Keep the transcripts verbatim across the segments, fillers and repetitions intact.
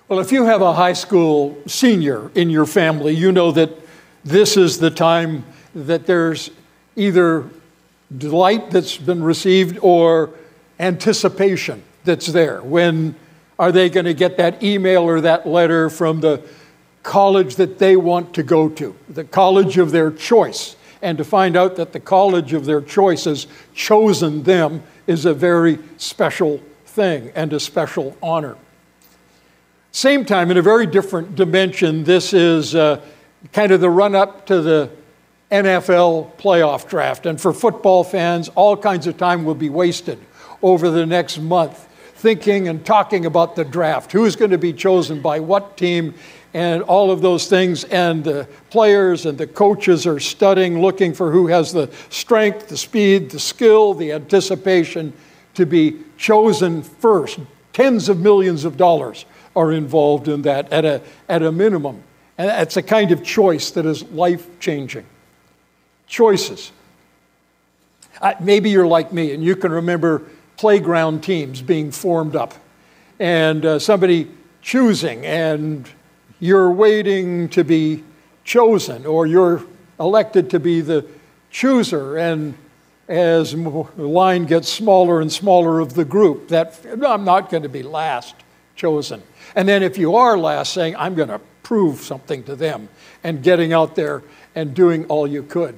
Well, if you have a high school senior in your family, you know that this is the time that there's either delight that's been received or anticipation that's there. When are they going to get that email or that letter from the college that they want to go to, the college of their choice? And to find out that the college of their choice has chosen them is a very special thing and a special honor. Same time, in a very different dimension, this is uh, kind of the run-up to the N F L playoff draft. And for football fans, all kinds of time will be wasted over the next month thinking and talking about the draft, who's going to be chosen by what team, and all of those things. And the players and the coaches are studying, looking for who has the strength, the speed, the skill, the anticipation to be chosen first. Tens of millions of dollars are involved in that at a, at a minimum. And it's a kind of choice that is life-changing. Choices. Uh, maybe you're like me and you can remember playground teams being formed up and uh, somebody choosing, and you're waiting to be chosen, or you're elected to be the chooser, and as the line gets smaller and smaller of the group, that I'm not going to be last chosen. And then if you are last, saying, I'm going to prove something to them, and getting out there and doing all you could.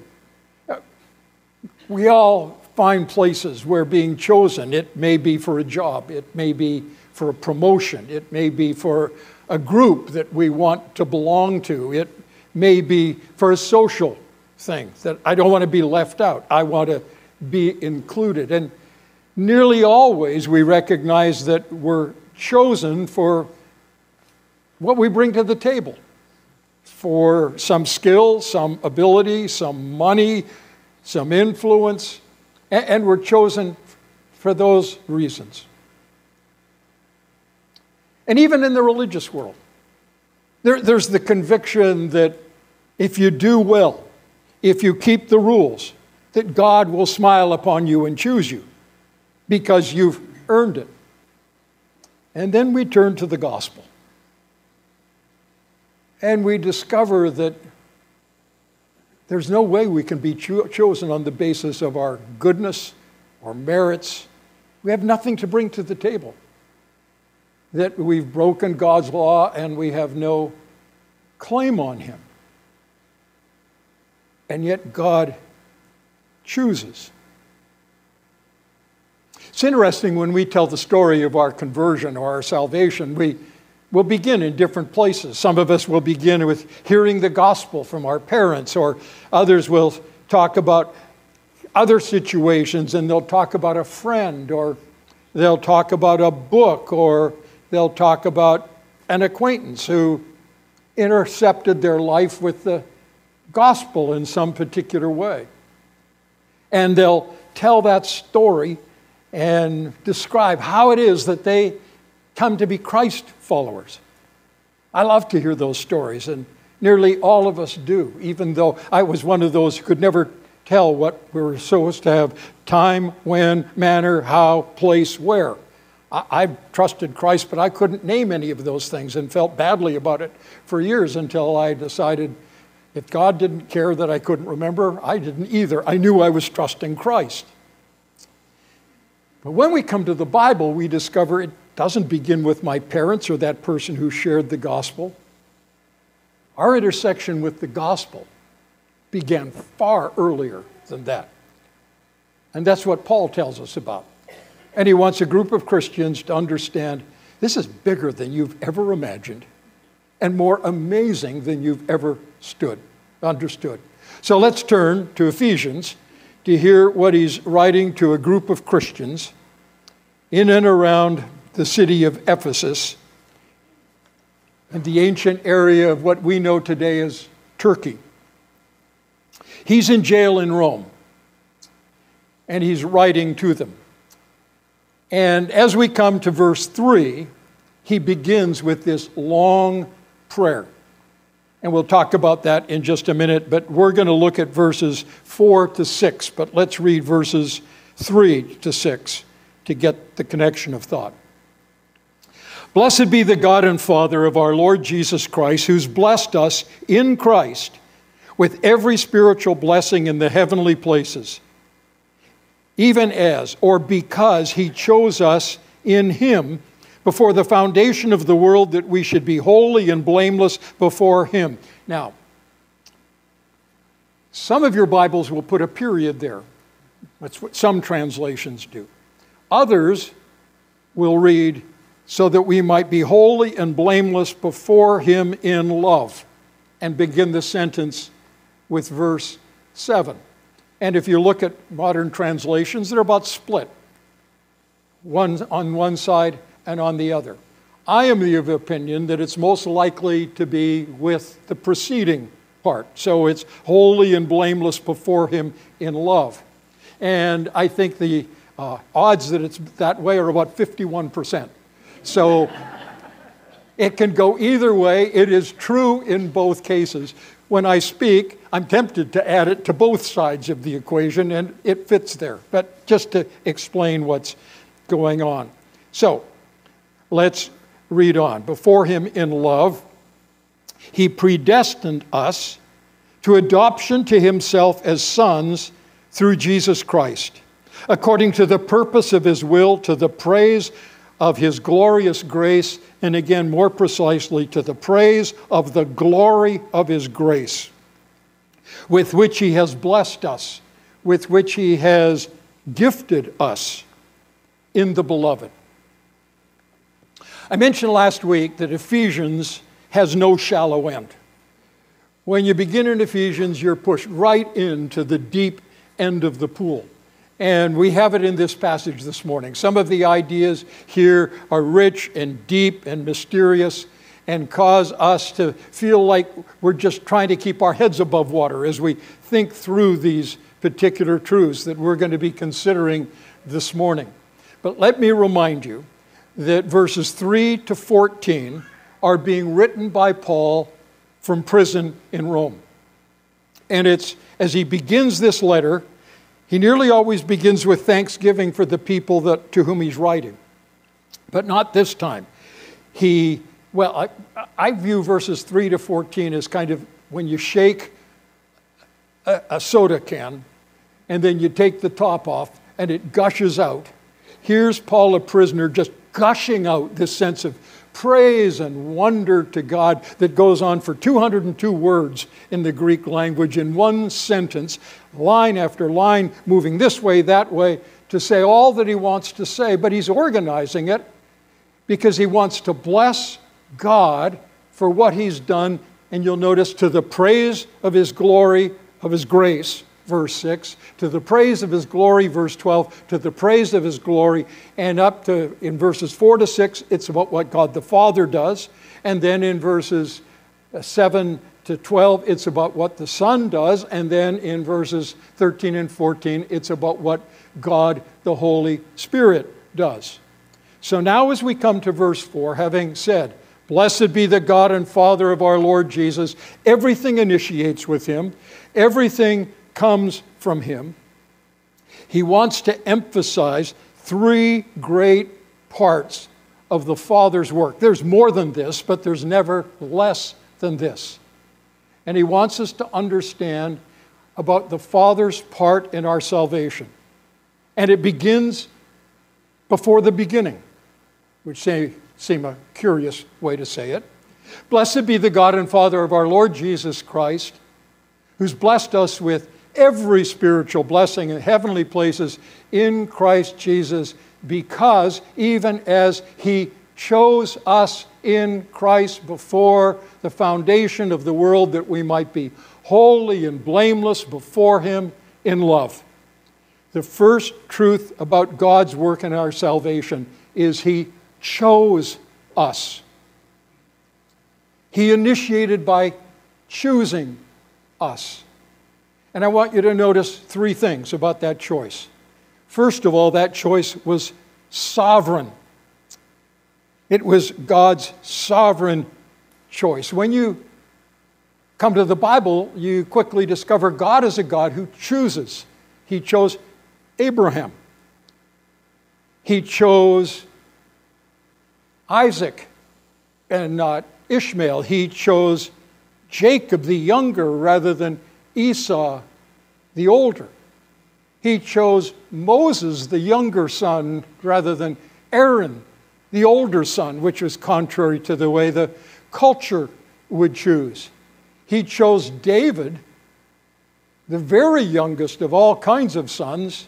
We all find places where being chosen, it may be for a job, it may be for a promotion, it may be for a group that we want to belong to, it may be for a social thing, that I don't want to be left out, I want to be included. And nearly always we recognize that we're chosen for what we bring to the table, for some skill, some ability, some money, some influence, and we're chosen for those reasons. And even in the religious world, there, there's the conviction that if you do well, if you keep the rules, that God will smile upon you and choose you because you've earned it. And then we turn to the gospel. And we discover that there's no way we can be cho- chosen on the basis of our goodness or merits. We have nothing to bring to the table. That we've broken God's law and we have no claim on Him. And yet God chooses. It's interesting when we tell the story of our conversion or our salvation, we will begin in different places. Some of us will begin with hearing the gospel from our parents, or others will talk about other situations, and they'll talk about a friend, or they'll talk about a book, or they'll talk about an acquaintance who intercepted their life with the gospel in some particular way. And they'll tell that story and describe how it is that they come to be Christ followers. I love to hear those stories, and nearly all of us do, even though I was one of those who could never tell what we were supposed to have: time, when, manner, how, place, where. I, I've trusted Christ, but I couldn't name any of those things and felt badly about it for years until I decided if God didn't care that I couldn't remember, I didn't either. I knew I was trusting Christ. But when we come to the Bible, we discover it doesn't begin with my parents or that person who shared the gospel. Our intersection with the gospel began far earlier than that. And that's what Paul tells us about. And he wants a group of Christians to understand this is bigger than you've ever imagined and more amazing than you've ever stood, understood. So let's turn to Ephesians to hear what he's writing to a group of Christians in and around the city of Ephesus, in the ancient area of what we know today as Turkey. He's in jail in Rome, and he's writing to them. And as we come to verse three, he begins with this long prayer. And we'll talk about that in just a minute, but we're going to look at verses four to six, but let's read verses three to six to get the connection of thought. Blessed be the God and Father of our Lord Jesus Christ, who's blessed us in Christ with every spiritual blessing in the heavenly places, even as, or because he chose us in him before the foundation of the world, that we should be holy and blameless before him. Now, some of your Bibles will put a period there. That's what some translations do. Others will read, so that we might be holy and blameless before him in love, and begin the sentence with verse seven. And if you look at modern translations, they're about split, one on one side and on the other. I am of the opinion that it's most likely to be with the preceding part. So it's holy and blameless before him in love. And I think the uh, odds that it's that way are about fifty-one percent. So it can go either way. It is true in both cases. When I speak, I'm tempted to add it to both sides of the equation, and it fits there. But just to explain what's going on. So let's read on. Before him in love, he predestined us to adoption to himself as sons through Jesus Christ, according to the purpose of his will, to the praise of his glorious grace, and again, more precisely, to the praise of the glory of his grace, with which he has blessed us, with which he has gifted us in the beloved. I mentioned last week that Ephesians has no shallow end. When you begin in Ephesians, you're pushed right into the deep end of the pool. And we have it in this passage this morning. Some of the ideas here are rich and deep and mysterious and cause us to feel like we're just trying to keep our heads above water as we think through these particular truths that we're going to be considering this morning. But let me remind you that verses three to fourteen are being written by Paul from prison in Rome. And it's, as he begins this letter, he nearly always begins with thanksgiving for the people that, to whom he's writing. But not this time. He, well, I, I view verses three to fourteen as kind of when you shake a, a soda can and then you take the top off and it gushes out. Here's Paul, a prisoner, just gushing out this sense of praise and wonder to God that goes on for two hundred two words in the Greek language in one sentence, line after line, moving this way, that way, to say all that he wants to say. But he's organizing it because he wants to bless God for what he's done. And you'll notice, to the praise of his glory, of his grace, verse six, to the praise of his glory, verse twelve, to the praise of his glory, and up to, in verses four to six, it's about what God the Father does. And then in verses seven to twelve, it's about what the Son does. And then in verses thirteen and fourteen, it's about what God the Holy Spirit does. So now as we come to verse four, having said, blessed be the God and Father of our Lord Jesus, everything initiates with him, everything comes from him. He wants to emphasize three great parts of the Father's work. There's more than this, but there's never less than this. And he wants us to understand about the Father's part in our salvation. And it begins before the beginning, which may seem a curious way to say it. Blessed be the God and Father of our Lord Jesus Christ, who's blessed us with every spiritual blessing in heavenly places in Christ Jesus, because even as he chose us in Christ before the foundation of the world, that we might be holy and blameless before him in love. The first truth about God's work in our salvation is he chose us. He initiated by choosing us. And I want you to notice three things about that choice. First of all, that choice was sovereign. It was God's sovereign choice. When you come to the Bible, you quickly discover God is a God who chooses. He chose Abraham. He chose Isaac and not Ishmael. He chose Jacob the younger rather than Esau the older. He chose Moses the younger son rather than Aaron the older son, which was contrary to the way the culture would choose. He chose David, the very youngest of all kinds of sons,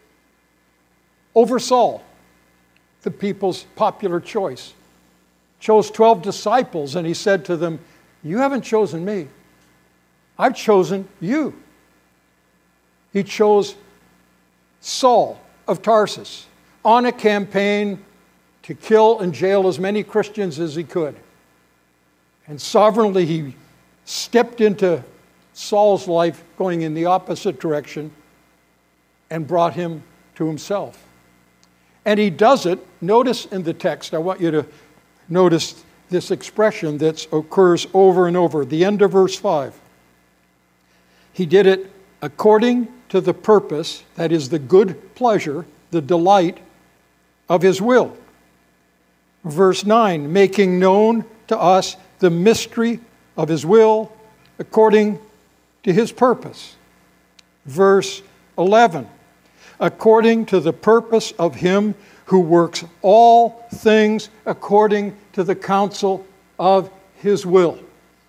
over Saul, the people's popular choice. Chose twelve disciples, and he said to them, "You haven't chosen me. I've chosen you." He chose Saul of Tarsus on a campaign to kill and jail as many Christians as he could. And sovereignly he stepped into Saul's life going in the opposite direction and brought him to himself. And he does it, notice in the text, I want you to notice this expression that occurs over and over, the end of verse five. He did it according to the purpose, that is the good pleasure, the delight of his will. Verse nine, making known to us the mystery of his will according to his purpose. Verse eleven, according to the purpose of him who works all things according to the counsel of his will.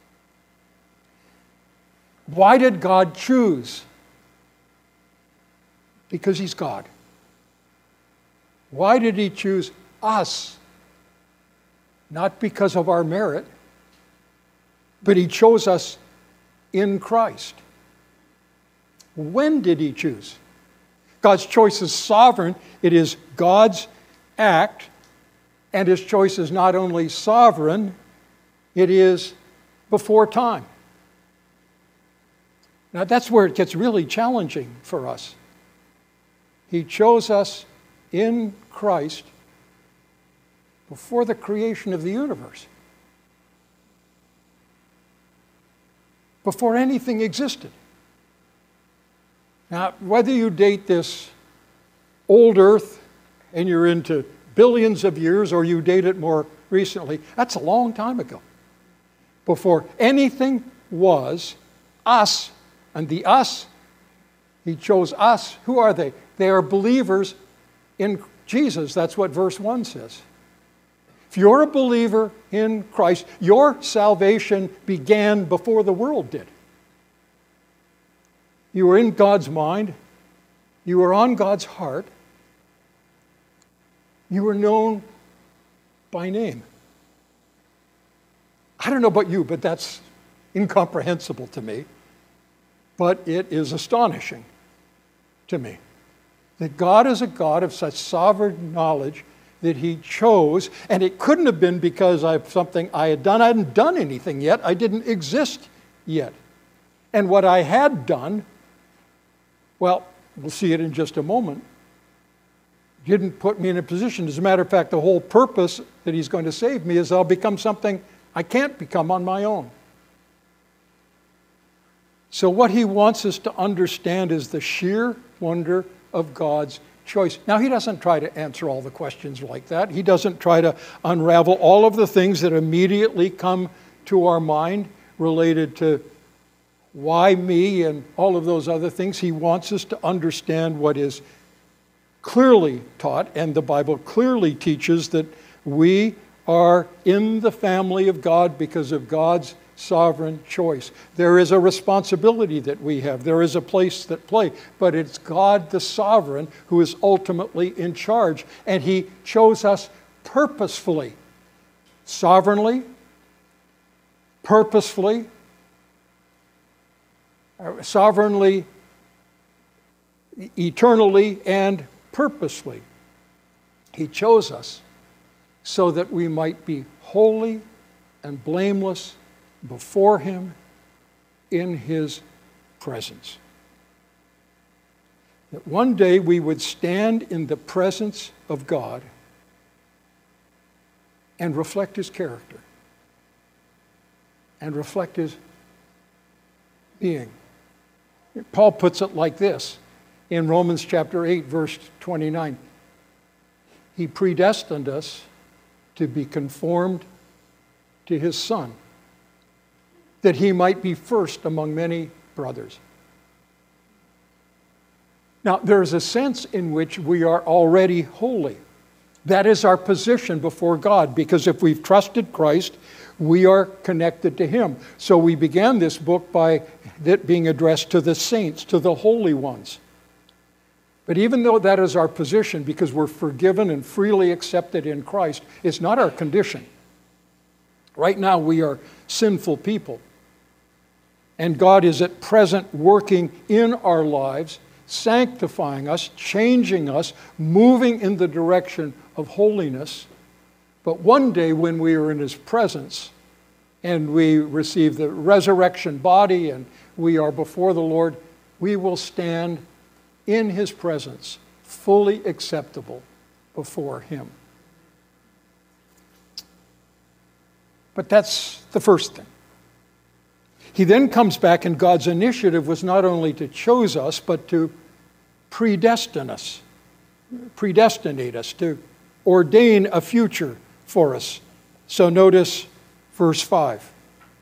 Why did God choose? Because he's God. Why did he choose us? Not because of our merit, but he chose us in Christ. When did he choose? God's choice is sovereign. It is God's act, and his choice is not only sovereign, it is before time. Now that's where it gets really challenging for us. He chose us in Christ before the creation of the universe. Before anything existed. Now, whether you date this old earth and you're into billions of years or you date it more recently, that's a long time ago. Before anything was, us, and the us, he chose us. Who are they? They are believers in Jesus. That's what verse one says. If you're a believer in Christ, your salvation began before the world did. You were in God's mind. You were on God's heart. You were known by name. I don't know about you, but that's incomprehensible to me. But it is astonishing to me that God is a God of such sovereign knowledge that he chose, and it couldn't have been because of something I had done. I hadn't done anything yet. I didn't exist yet. And what I had done, well, we'll see it in just a moment, didn't put me in a position. As a matter of fact, the whole purpose that he's going to save me is I'll become something I can't become on my own. So what he wants us to understand is the sheer wonder of God's choice. Now, he doesn't try to answer all the questions like that. He doesn't try to unravel all of the things that immediately come to our mind related to why me and all of those other things. He wants us to understand what is clearly taught, and the Bible clearly teaches that we are in the family of God because of God's sovereign choice. There is a responsibility that we have. There is a place that play, but it's God the sovereign who is ultimately in charge, and he chose us purposefully, sovereignly, purposefully, sovereignly, eternally, and purposely. He chose us so that we might be holy and blameless before him in his presence. That one day we would stand in the presence of God and reflect his character and reflect his being. Paul puts it like this in Romans chapter eight, verse twenty-nine. He predestined us to be conformed to his Son, that he might be first among many brothers. Now, there is a sense in which we are already holy. That is our position before God, because if we've trusted Christ, we are connected to him. So we began this book by it being addressed to the saints, to the holy ones. But even though that is our position, because we're forgiven and freely accepted in Christ, it's not our condition. Right now we are sinful people. And God is at present working in our lives, sanctifying us, changing us, moving in the direction of holiness. But one day when we are in his presence and we receive the resurrection body and we are before the Lord, we will stand in his presence, fully acceptable before him. But that's the first thing. He then comes back, and God's initiative was not only to choose us, but to predestine us, predestinate us, to ordain a future for us. So notice verse five.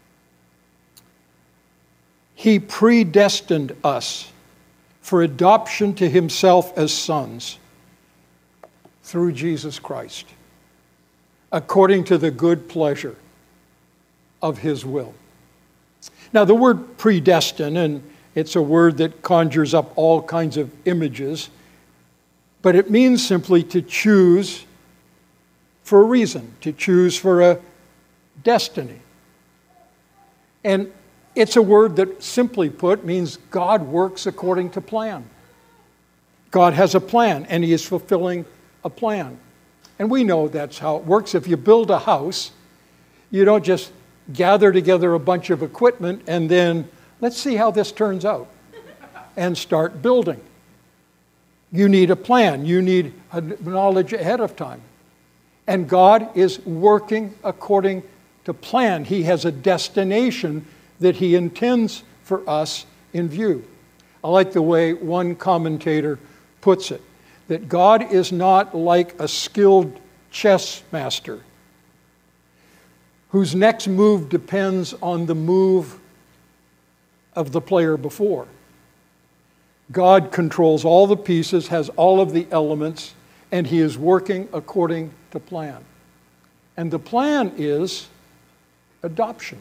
He predestined us for adoption to himself as sons through Jesus Christ, according to the good pleasure of his will. Now, the word predestine, and it's a word that conjures up all kinds of images, but it means simply to choose for a reason, to choose for a destiny. And it's a word that, simply put, means God works according to plan. God has a plan, and he is fulfilling a plan. And we know that's how it works. If you build a house, you don't just gather together a bunch of equipment and then, let's see how this turns out, and start building. You need a plan. You need a knowledge ahead of time. And God is working according to plan. He has a destination that he intends for us in view. I like the way one commentator puts it, that God is not like a skilled chess master whose next move depends on the move of the player before. God controls all the pieces, has all of the elements, and he is working according to plan. And the plan is adoption.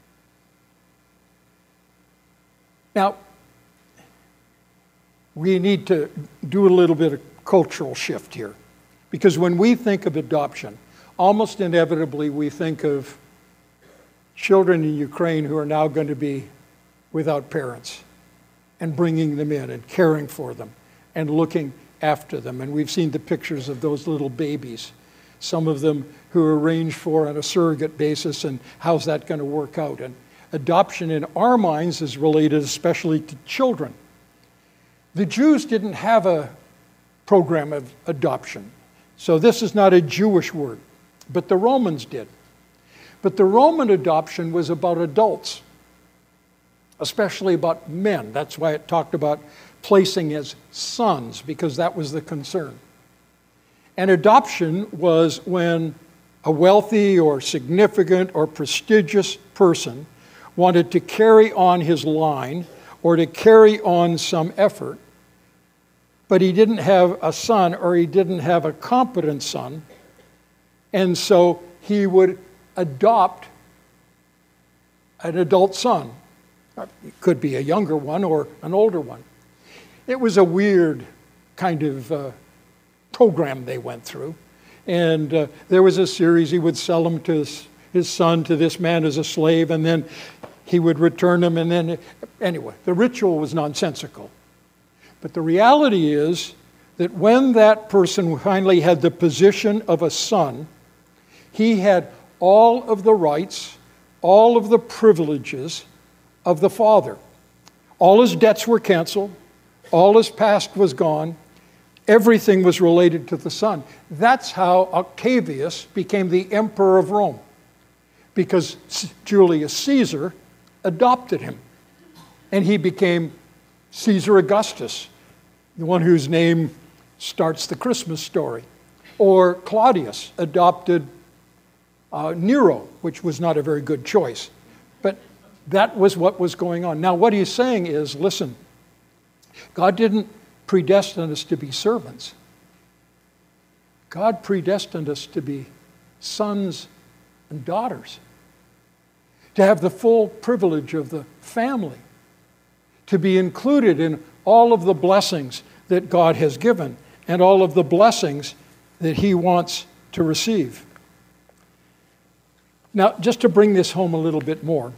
Now, we need to do a little bit of cultural shift here, because when we think of adoption, almost inevitably we think of children in Ukraine who are now going to be without parents, and bringing them in and caring for them and looking after them. And we've seen the pictures of those little babies, some of them who are arranged for on a surrogate basis, and how's that going to work out? And adoption in our minds is related especially to children. The Jews didn't have a program of adoption, so this is not a Jewish word, but the Romans did. But the Roman adoption was about adults, especially about men. That's why it talked about placing as sons, because that was the concern. And adoption was when a wealthy or significant or prestigious person wanted to carry on his line or to carry on some effort, but he didn't have a son, or he didn't have a competent son, and so he would adopt an adult son. It could be a younger one or an older one. It was a weird kind of uh, program they went through. And uh, there was a series, he would sell him to his, his son to this man as a slave, and then he would return him, and then, anyway, the ritual was nonsensical. But the reality is that when that person finally had the position of a son, he had all of the rights, all of the privileges of the father. All his debts were canceled, all his past was gone, everything was related to the son. That's how Octavius became the emperor of Rome, because Julius Caesar adopted him, and he became Caesar Augustus, the one whose name starts the Christmas story. Or Claudius adopted uh, Nero, which was not a very good choice. But that was what was going on. Now, what he's saying is, listen, God didn't predestine us to be servants. God predestined us to be sons and daughters, to have the full privilege of the family, to be included in all of the blessings that God has given and all of the blessings that he wants to receive. Now, just to bring this home a little bit more,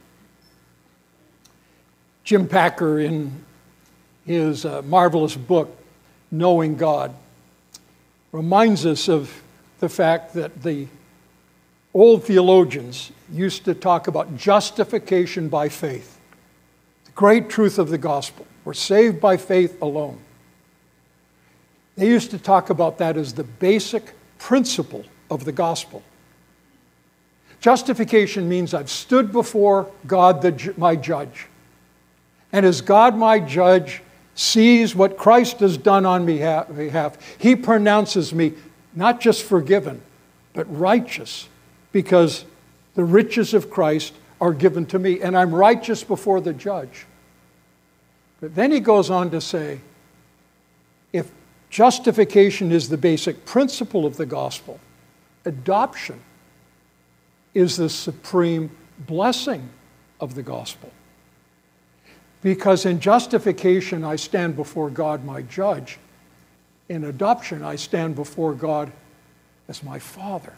Jim Packer, in his uh, marvelous book, Knowing God, reminds us of the fact that the old theologians used to talk about justification by faith. The great truth of the gospel. We're saved by faith alone. They used to talk about that as the basic principle of the gospel. Justification means I've stood before God, the, my judge. And as God, my judge, sees what Christ has done on my behalf, he pronounces me not just forgiven, but righteous, because the riches of Christ are given to me, and I'm righteous before the judge. But then he goes on to say, if justification is the basic principle of the gospel, adoption is the supreme blessing of the gospel. Because in justification, I stand before God, my judge. In adoption, I stand before God as my Father.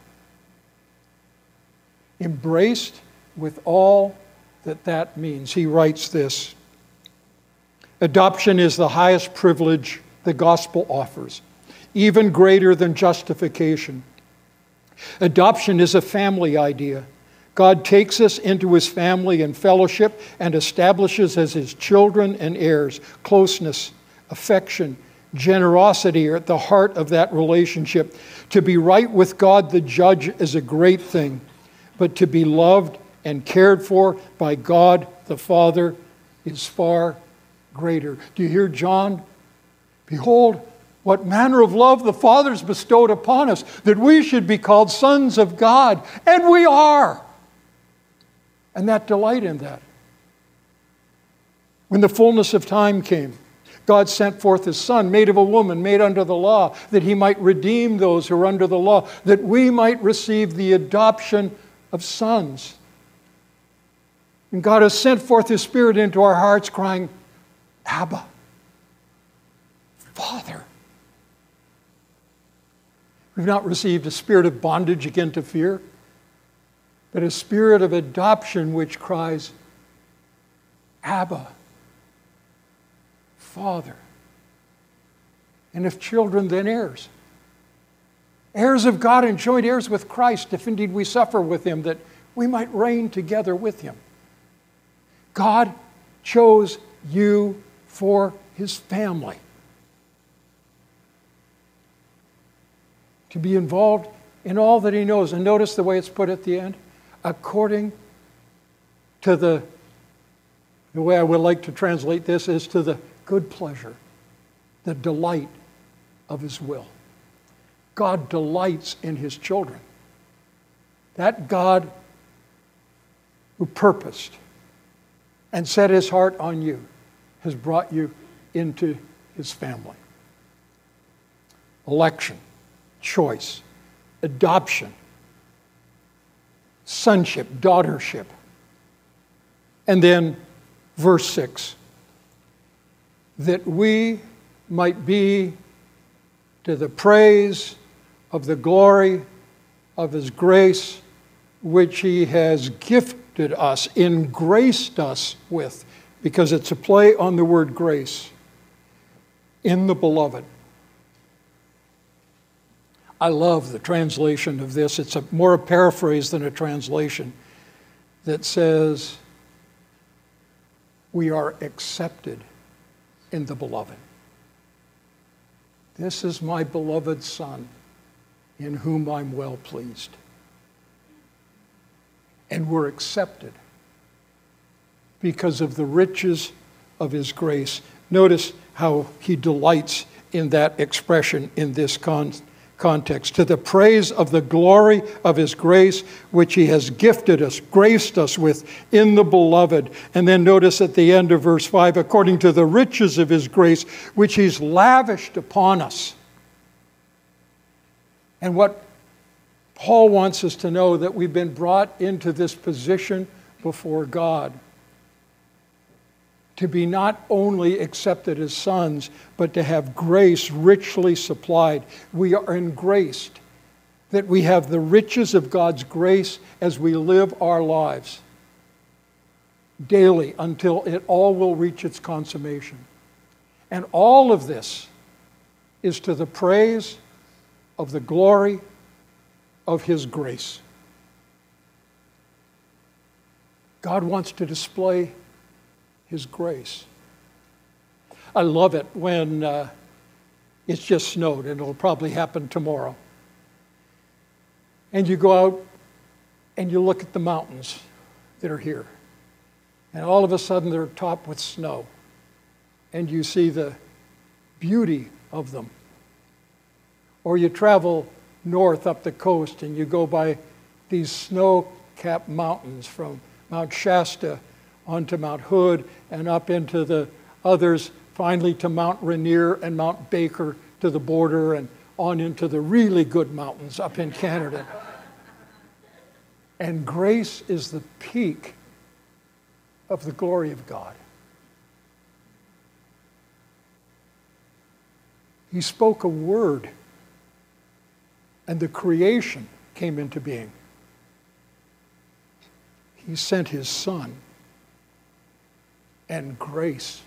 Embraced with all that that means. He writes this: adoption is the highest privilege the gospel offers, even greater than justification. Adoption is a family idea. God takes us into his family and fellowship and establishes as his children and heirs. Closeness, affection, generosity are at the heart of that relationship. To be right with God the judge is a great thing, but to be loved and cared for by God the Father is far greater. Do you hear John? Behold, what manner of love the Father has bestowed upon us, that we should be called sons of God. And we are. And that delight in that. When the fullness of time came, God sent forth his Son, made of a woman, made under the law, that he might redeem those who are under the law, that we might receive the adoption of sons. And God has sent forth his Spirit into our hearts, crying, Abba, Father. We've not received a spirit of bondage again to fear, but a spirit of adoption which cries, Abba, Father. And if children, then heirs. Heirs of God and joint heirs with Christ, if indeed we suffer with him, that we might reign together with him. God chose you for his family. To be involved in all that he knows. And notice the way it's put at the end. According to the, the way I would like to translate this is to the good pleasure, the delight of his will. God delights in his children. That God who purposed and set his heart on you has brought you into his family. Election, choice, adoption, sonship, daughtership. And then verse six, that we might be to the praise of the glory of his grace, which he has gifted us, engraced us with, because it's a play on the word grace, in the beloved. I love the translation of this. It's a, more a paraphrase than a translation that says, we are accepted in the beloved. This is my beloved Son, in whom I'm well pleased. And we're accepted because of the riches of his grace. Notice how he delights in that expression in this con- context. To the praise of the glory of his grace, which he has gifted us, graced us with in the beloved. And then notice at the end of verse five, according to the riches of his grace, which he's lavished upon us. And what Paul wants us to know, that we've been brought into this position before God, to be not only accepted as sons, but to have grace richly supplied. We are engraced, that we have the riches of God's grace as we live our lives daily until it all will reach its consummation. And all of this is to the praise of the glory of his grace. God wants to display his grace. I love it when uh, it's just snowed, and it'll probably happen tomorrow. And you go out and you look at the mountains that are here. And all of a sudden they're topped with snow. And you see the beauty of them. Or you travel north up the coast and you go by these snow-capped mountains from Mount Shasta onto Mount Hood and up into the others, finally to Mount Rainier and Mount Baker to the border and on into the really good mountains up in Canada. And grace is the peak of the glory of God. He spoke a word, and the creation came into being. He sent his Son, and grace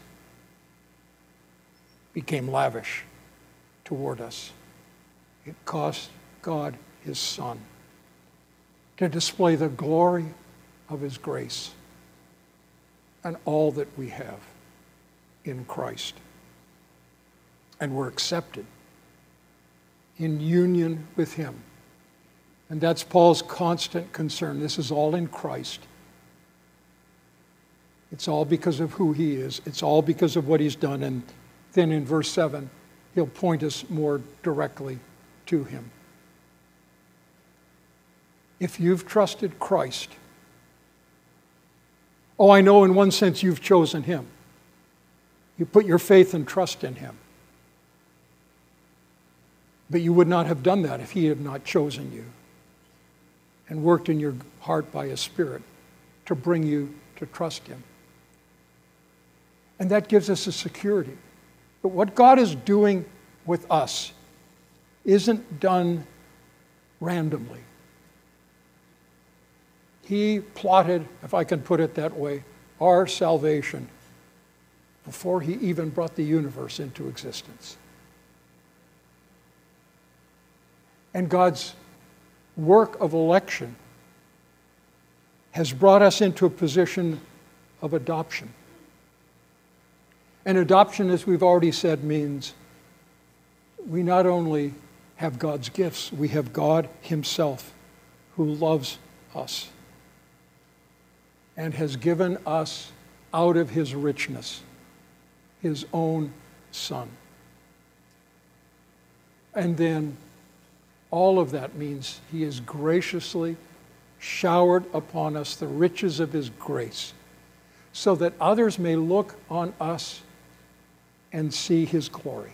became lavish toward us. It cost God his Son to display the glory of his grace and all that we have in Christ. And we're accepted in union with him. And that's Paul's constant concern. This is all in Christ. It's all because of who he is. It's all because of what he's done. And then in verse seven, he'll point us more directly to him. If you've trusted Christ, oh, I know in one sense you've chosen him. You put your faith and trust in him. But you would not have done that if he had not chosen you and worked in your heart by his Spirit to bring you to trust him. And that gives us a security. But what God is doing with us isn't done randomly. He plotted, if I can put it that way, our salvation before he even brought the universe into existence. And God's work of election has brought us into a position of adoption. And adoption, as we've already said, means we not only have God's gifts, we have God himself who loves us and has given us out of his richness his own Son. And then all of that means he has graciously showered upon us the riches of his grace so that others may look on us and see his glory.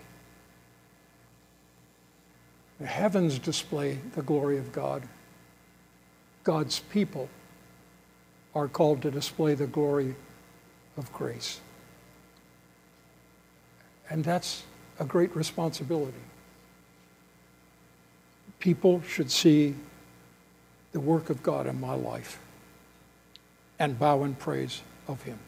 The heavens display the glory of God. God's people are called to display the glory of grace. And that's a great responsibility. People should see the work of God in my life and bow in praise of him.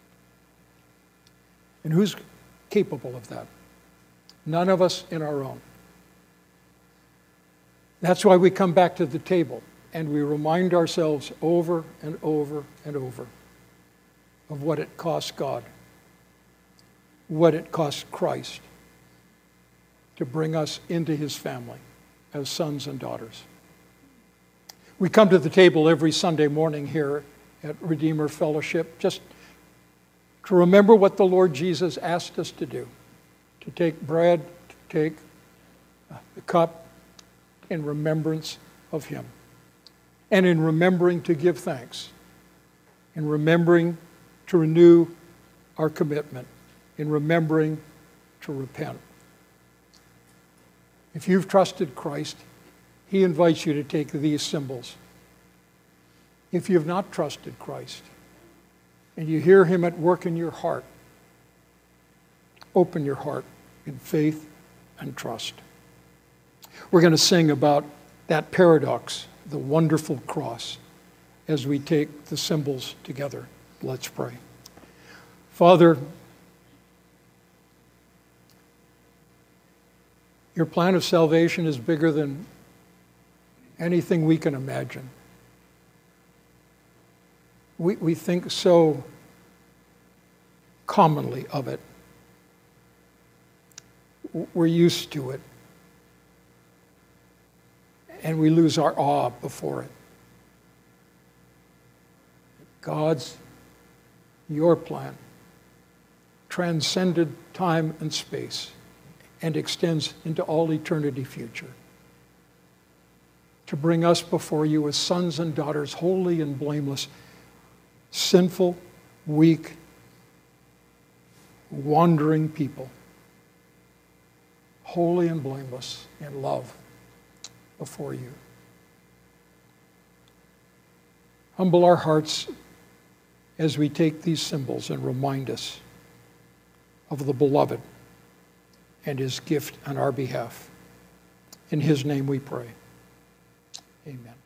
And who's capable of that? None of us in our own. That's why we come back to the table and we remind ourselves over and over and over of what it costs God, what it costs Christ to bring us into his family as sons and daughters. We come to the table every Sunday morning here at Redeemer Fellowship just to remember what the Lord Jesus asked us to do, to take bread, to take the cup, in remembrance of him, and in remembering to give thanks, in remembering to renew our commitment, in remembering to repent. If you've trusted Christ, he invites you to take these symbols. If you have not trusted Christ, and you hear him at work in your heart, open your heart in faith and trust. We're going to sing about that paradox, the wonderful cross, as we take the symbols together. Let's pray. Father, your plan of salvation is bigger than anything we can imagine. We, we think so commonly of it. We're used to it. And we lose our awe before it. God's, your plan, transcended time and space and extends into all eternity future. To bring us before you as sons and daughters, holy and blameless, sinful, weak, wandering people, holy and blameless in love before you. Humble our hearts as we take these symbols and remind us of the beloved and his gift on our behalf. In his name we pray. Amen.